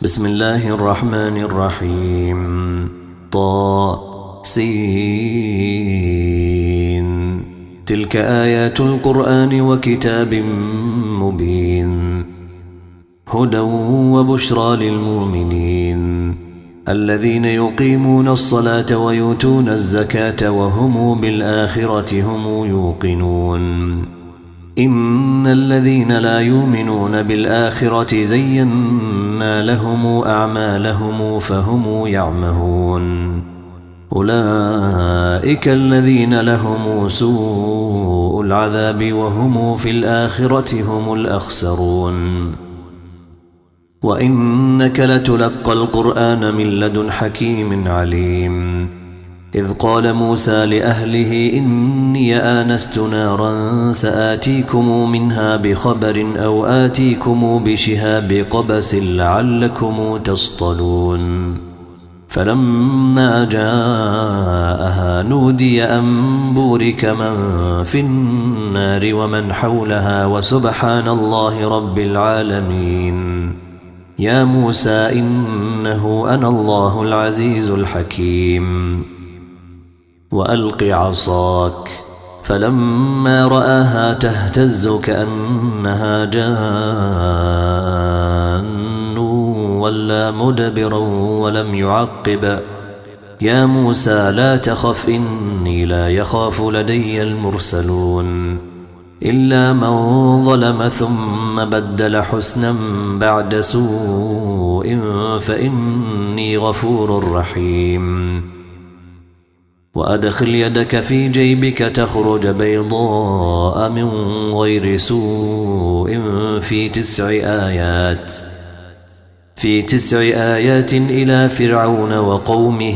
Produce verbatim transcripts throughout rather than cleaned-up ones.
بسم الله الرحمن الرحيم. طا سين. تلك آيات القرآن وكتاب مبين هدى وبشرى للمؤمنين الذين يقيمون الصلاة ويؤتون الزكاة وهم بالآخرة هم يوقنون. إن الذين لا يؤمنون بالآخرة زينا لهم أعمالهم فهم يعمهون. أولئك الذين لهم سوء العذاب وهم في الآخرة هم الأخسرون. وإنك لتلقى القرآن من لدن حكيم عليم. إذ قال موسى لأهله إني آنست نارا سآتيكم منها بخبر أو آتيكم بشهاب قبس لعلكم تصطلون. فلما جاءها نودي أن بورك من في النار ومن حولها وسبحان الله رب العالمين. يا موسى إنه أنا الله العزيز الحكيم. وألق عصاك فلما رآها تهتز كأنها جان ولا مدبرا ولم يعقب. يا موسى لا تخف إني لا يخاف لدي المرسلون. إلا من ظلم ثم بدل حسنا بعد سوء فإني غفور رحيم. وأدخل يدك في جيبك تخرج بيضاء من غير سوء في تسع آيات في تسع آيات إلى فرعون وقومه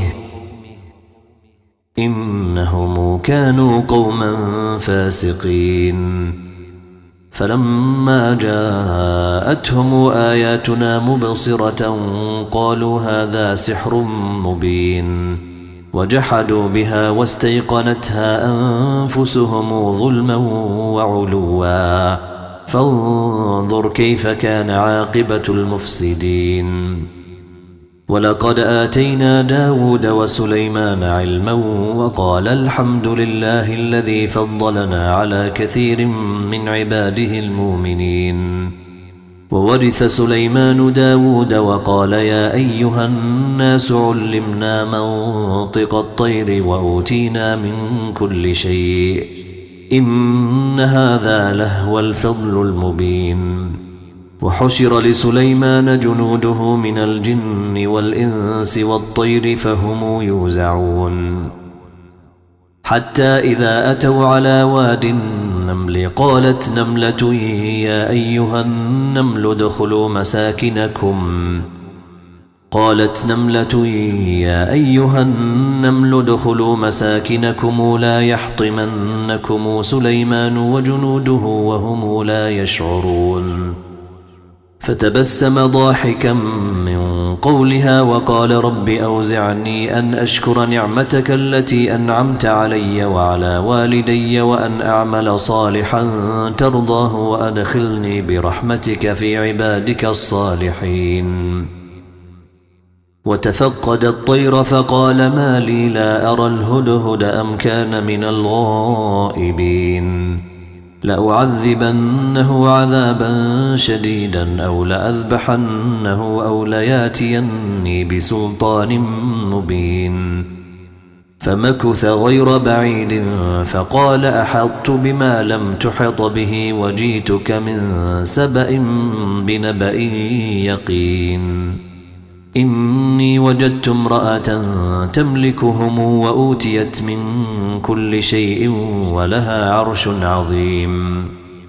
إنهم كانوا قوما فاسقين. فلما جاءتهم آياتنا مبصرة قالوا هذا سحر مبين. وجحدوا بها واستيقنتها أنفسهم ظلما وعلوا فانظر كيف كان عاقبة المفسدين. ولقد آتينا داود وسليمان علما وقال الحمد لله الذي فضلنا على كثير من عباده المؤمنين. وورث سليمان داود وقال يا أيها الناس علمنا منطق الطير وأوتينا من كل شيء إن هذا لهو الفضل المبين. وحشر لسليمان جنوده من الجن والإنس والطير فهم يوزعون. حتى إذا أتوا على واد النمل قالت نملة يا أيها النمل ادخلوا مساكنكم قالت نملة يا أيها النمل ادخلوا مساكنكم لا يحطمنكم سليمان وجنوده وهم لا يشعرون. فتبسم ضاحكا من قولها وقال رب أوزعني أن أشكر نعمتك التي أنعمت علي وعلى والدي وأن أعمل صالحا ترضاه وأدخلني برحمتك في عبادك الصالحين. وتفقد الطير فقال ما لي لا أرى الهدهد أم كان من الغائبين. لأعذبنه عذابا شديدا أو لأذبحنه أو لياتيني بسلطان مبين. فمكث غير بعيد فقال أحطت بما لم تحط به وجيتك من سبأ بنبأ يقين. إني وجدت امرأة تملكهم وأوتيت من كل شيء ولها عرش عظيم.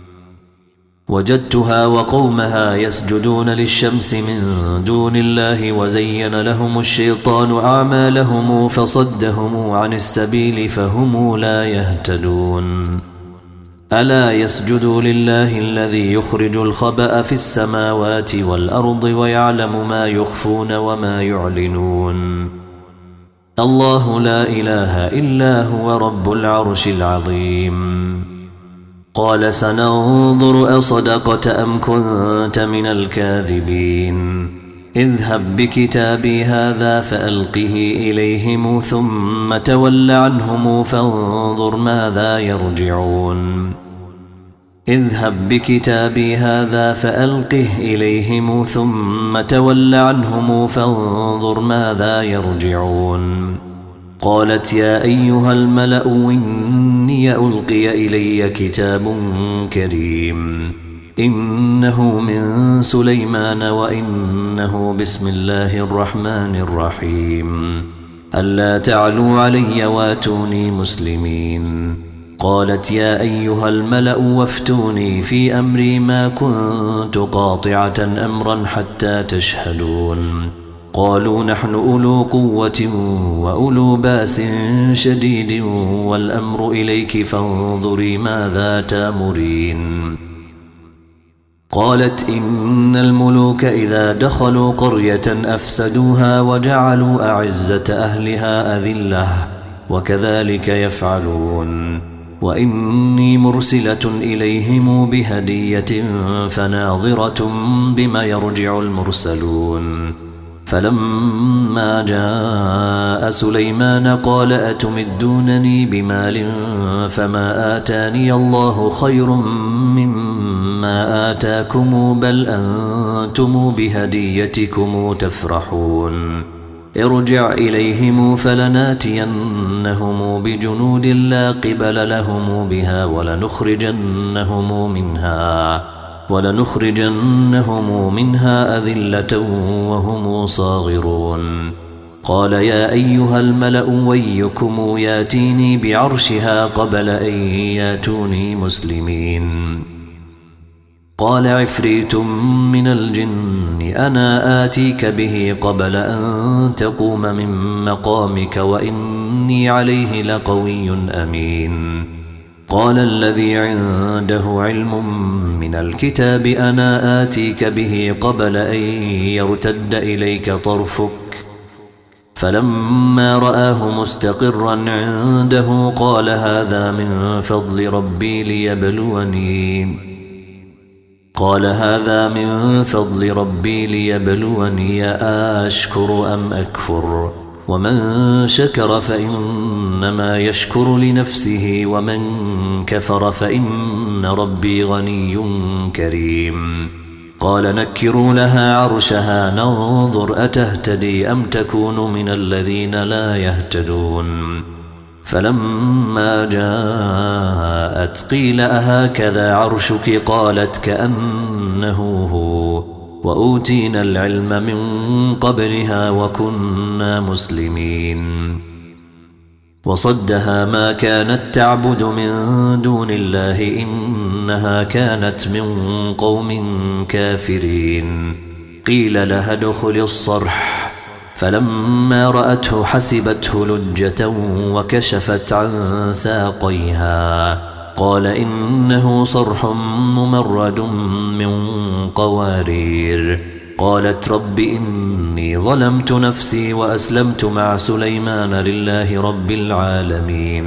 وجدتها وقومها يسجدون للشمس من دون الله وزين لهم الشيطان أعمالهم فصدهم عن السبيل فهم لا يهتدون. ألا يسجدوا لله الذي يخرج الخبأ في السماوات والأرض ويعلم ما يخفون وما يعلنون. الله لا إله إلا هو رب العرش العظيم. قال سننظر أصدقت أم كنت من الكاذبين اذهب بكتابي هذا فألقه إليهم ثم تول عنهم فانظر ماذا يرجعون اذهب بكتابي هذا فألقه إليهم ثم تول عنهم فانظر ماذا يرجعون قالت يا أيها الملأ إني ألقي إلي كتاب كريم إنه من سليمان وإنه بسم الله الرحمن الرحيم ألا تعلوا علي واتوني مسلمين قالت يا أيها الملأ وافتوني في أمري ما كنت قاطعة أمرا حتى تشهدون قالوا نحن أولو قوة وأولو باس شديد والأمر إليك فانظري ماذا تامرين قالت إن الملوك إذا دخلوا قرية أفسدوها وجعلوا أعزة أهلها أذلة وكذلك يفعلون وإني مرسلة إليهم بهدية فناظرة بما يرجع المرسلون فلما جاء سليمان قال أتمدونني بمال فما آتاني الله خير مما آتاكم بل أنتم بهديتكم تفرحون ارجع إليهم فلناتينهم بجنود لا قبل لهم بها ولنخرجنهم منها ولنخرجنهم منها أذلة وهم صاغرون قال يا أيها الملأ ويكم ياتيني بعرشها قبل أن ياتوني مسلمين قال عفريت من الجن أنا آتيك به قبل أن تقوم من مقامك وإني عليه لقوي أمين قال الذي عنده علم من الكتاب أنا آتيك به قبل أن يرتد إليك طرفك فلما رآه مستقرا عنده قال هذا من فضل ربي ليبلوني قال هذا من فضل ربي ليبلوني أشكر أم أكفر ومن شكر فإنما يشكر لنفسه ومن كفر فإن ربي غني كريم قال نكروا لها عرشها ننظر أتهتدي أم تكون من الذين لا يهتدون فلما جاءت قيل أهكذا عرشك قالت كأنه هو وأوتينا العلم من قبلها وكنا مسلمين وصدها ما كانت تعبد من دون الله إنها كانت من قوم كافرين قيل لها ادخل الصرح فلما رأته حسبته لجة وكشفت عن ساقيها قال إنه صرح ممرد من قوارير قالت رب إني ظلمت نفسي وأسلمت مع سليمان لله رب العالمين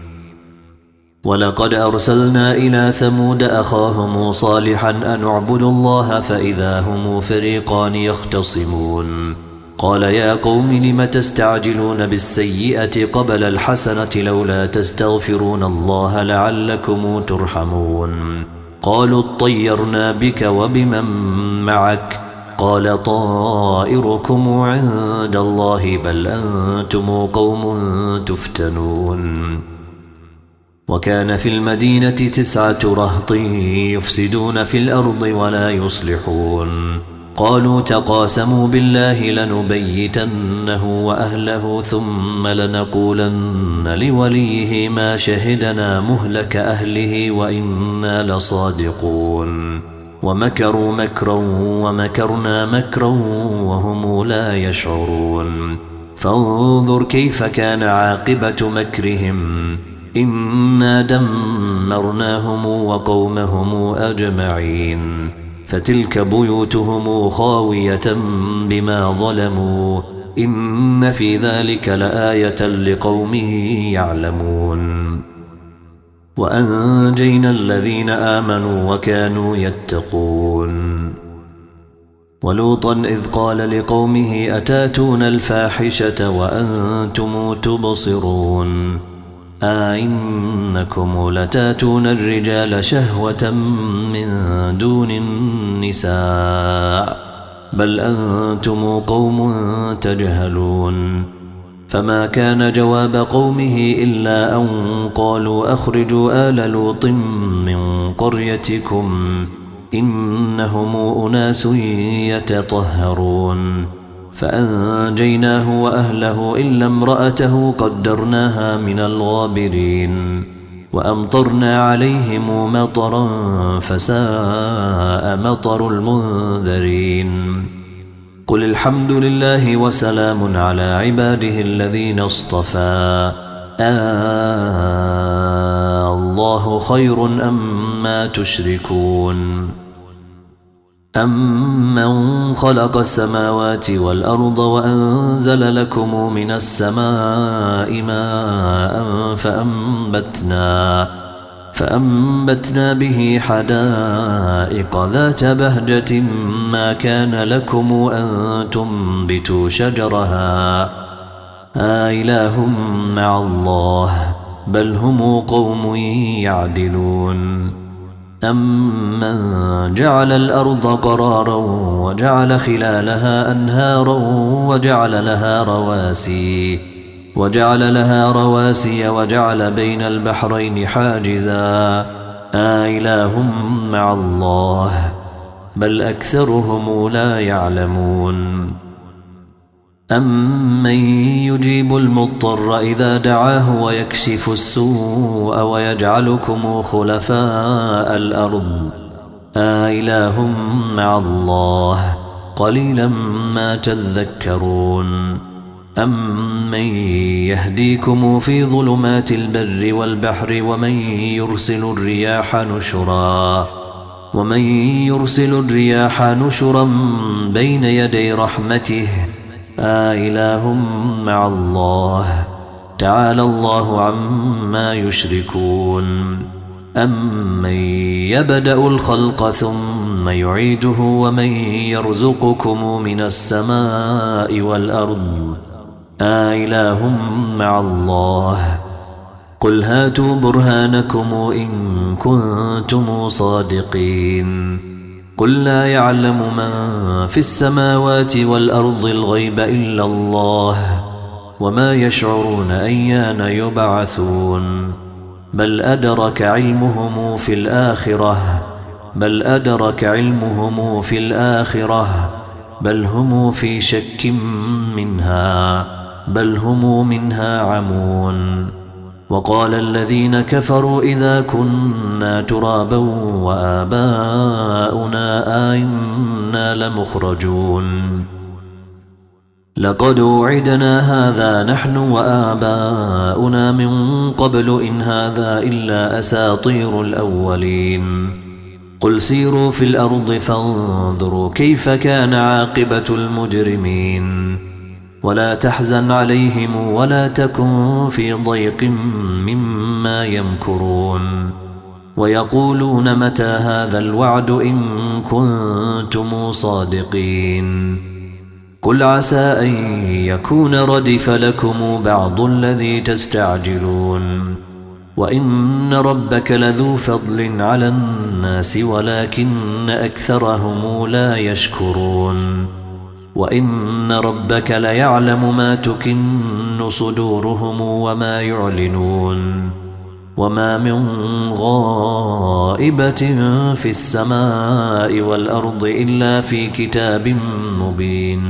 ولقد أرسلنا إلى ثمود أخاهم صالحا أن اعبدوا الله فإذا هم فريقان يختصمون قال يا قوم لم تستعجلون بالسيئة قبل الحسنة لولا تستغفرون الله لعلكم ترحمون قالوا اطيرنا بك وبمن معك قال طائركم عند الله بل أنتم قوم تفتنون وكان في المدينة تسعة رهط يفسدون في الأرض ولا يصلحون قالوا تقاسموا بالله لنبيتنه وأهله ثم لنقولن لوليه ما شهدنا مهلك أهله وإنا لصادقون ومكروا مكرا ومكرنا مكرا وهم لا يشعرون فانظر كيف كان عاقبة مكرهم إنا دمرناهم وقومهم أجمعين فتلك بيوتهم خاوية بما ظلموا إن في ذلك لآية لقوم يعلمون وأنجينا الذين آمنوا وكانوا يتقون ولوطا إذ قال لقومه أتاتون الفاحشة وأنتم تبصرون أئنكم لتاتون الرجال شهوة من دون النساء بل أنتم قوم تجهلون فما كان جواب قومه إلا أن قالوا أخرجوا آل لوط من قريتكم إنهم أناس يتطهرون فأنجيناه وأهله إلا امرأته قدرناها من الغابرين وأمطرنا عليهم مطرا فساء مطر المنذرين قل الحمد لله وسلام على عباده الذين اصطفى آه الله خير أما تشركون أمن خلق السماوات والأرض وأنزل لكم من السماء ماء فأنبتنا, فأنبتنا به حدائق ذات بهجة ما كان لكم أن تنبتوا شجرها آإله مع الله بل هم قوم يعدلون أمن جعل الأرض قرارا وجعل خلالها أنهارا وجعل لها رواسي وجعل لها رواسي وجعل بين البحرين حاجزا آإله مع الله بل أكثرهم لا يعلمون أمن يجيب المضطر إذا دعاه ويكشف السوء ويجعلكم خلفاء الأرض آإله مع الله قليلا ما تذكرون أمن يهديكم في ظلمات البر والبحر ومن يرسل الرياح نشرا ومن يرسل الرياح نشرا بين يدي رحمته آإله مع الله تعالى الله عما يشركون أمن يبدأ الخلق ثم يعيده ومن يرزقكم من السماء والأرض آإله مع الله قل هاتوا برهانكم إن كنتم صادقين قل لا يعلم من في السماوات والأرض الغيب إلا الله وما يشعرون أيان يبعثون بل أدرك علمهم في الآخرة بل أدرك علمهم في الآخرة بل هم في شك منها بل هم منها عمون وقال الذين كفروا إذا كنا ترابا وآباؤنا أئنا لمخرجون لقد وعدنا هذا نحن وآباؤنا من قبل إن هذا إلا أساطير الأولين قل سيروا في الأرض فانظروا كيف كان عاقبة المجرمين ولا تحزن عليهم ولا تكن في ضيق مما يمكرون ويقولون متى هذا الوعد إن كنتم صادقين قل عسى أن يكون ردف لكم بعض الذي تستعجلون وإن ربك لذو فضل على الناس ولكن أكثرهم لا يشكرون وإن ربك ليعلم ما تكن صدورهم وما يعلنون وما من غائبة في السماء والأرض إلا في كتاب مبين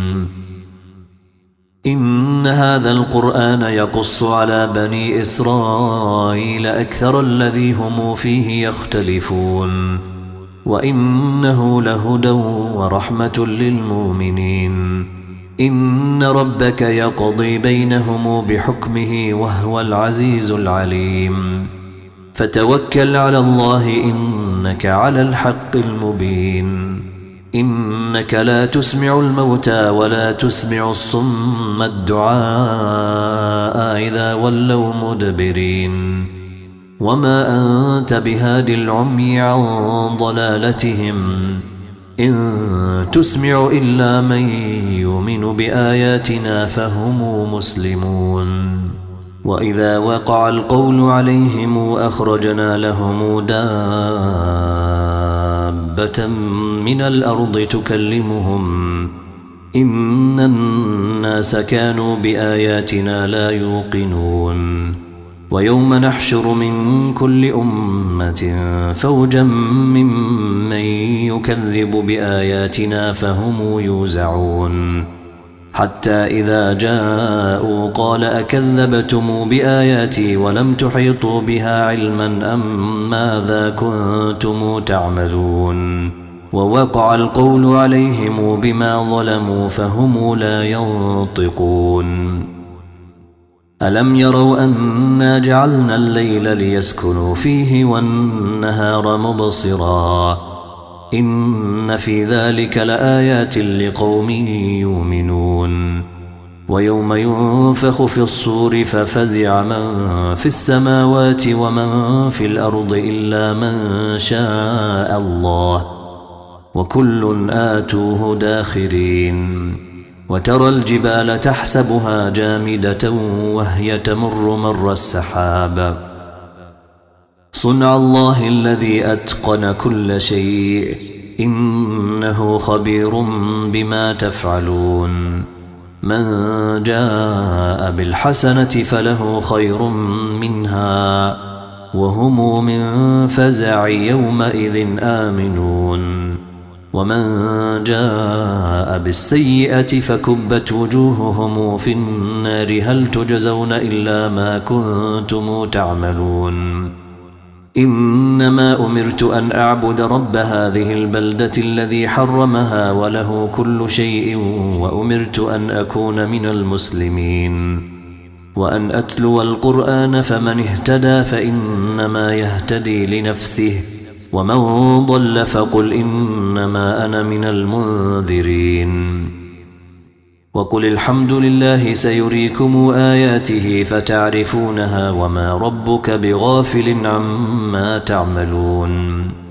إن هذا القرآن يقص على بني إسرائيل أكثر الذي هم فيه يختلفون وإنه لهدى ورحمة للمؤمنين إن ربك يقضي بينهم بحكمه وهو العزيز العليم فتوكل على الله إنك على الحق المبين إنك لا تسمع الموتى ولا تسمع الصم الدعاء إذا ولوا مدبرين وما أنت بهاد العمي عن ضلالتهم إن تسمع إلا من يؤمن بآياتنا فهم مسلمون وإذا وقع القول عليهم أخرجنا لهم دابة من الأرض تكلمهم إن الناس كانوا بآياتنا لا يوقنون ويوم نحشر من كل أمة فوجا ممن يكذب بآياتنا فهم يوزعون حتى إذا جاءوا قال أكذبتم بآياتي ولم تحيطوا بها علما أم ماذا كنتم تعملون ووقع القول عليهم بما ظلموا فهم لا ينطقون ألم يروا أنا جعلنا الليل ليسكنوا فيه والنهار مبصرا إن في ذلك لآيات لقوم يؤمنون ويوم ينفخ في الصور ففزع من في السماوات ومن في الأرض إلا من شاء الله وكل آتوه داخرين وترى الجبال تحسبها جامدة وهي تمر مر السحاب صنع الله الذي أتقن كل شيء إنه خبير بما تفعلون من جاء بالحسنة فله خير منها وهم من فزع يومئذ آمنون ومن جاء بالسيئة فكبت وجوههم في النار هل تجزون إلا ما كنتم تعملون إنما أمرت أن أعبد رب هذه البلدة الذي حرمها وله كل شيء وأمرت أن أكون من المسلمين وأن أتلو القرآن فمن اهتدى فإنما يهتدي لنفسه ومن ضل فقل إنما أنا من المنذرين وقل الحمد لله سيريكم آياته فتعرفونها وما ربك بغافل عما تعملون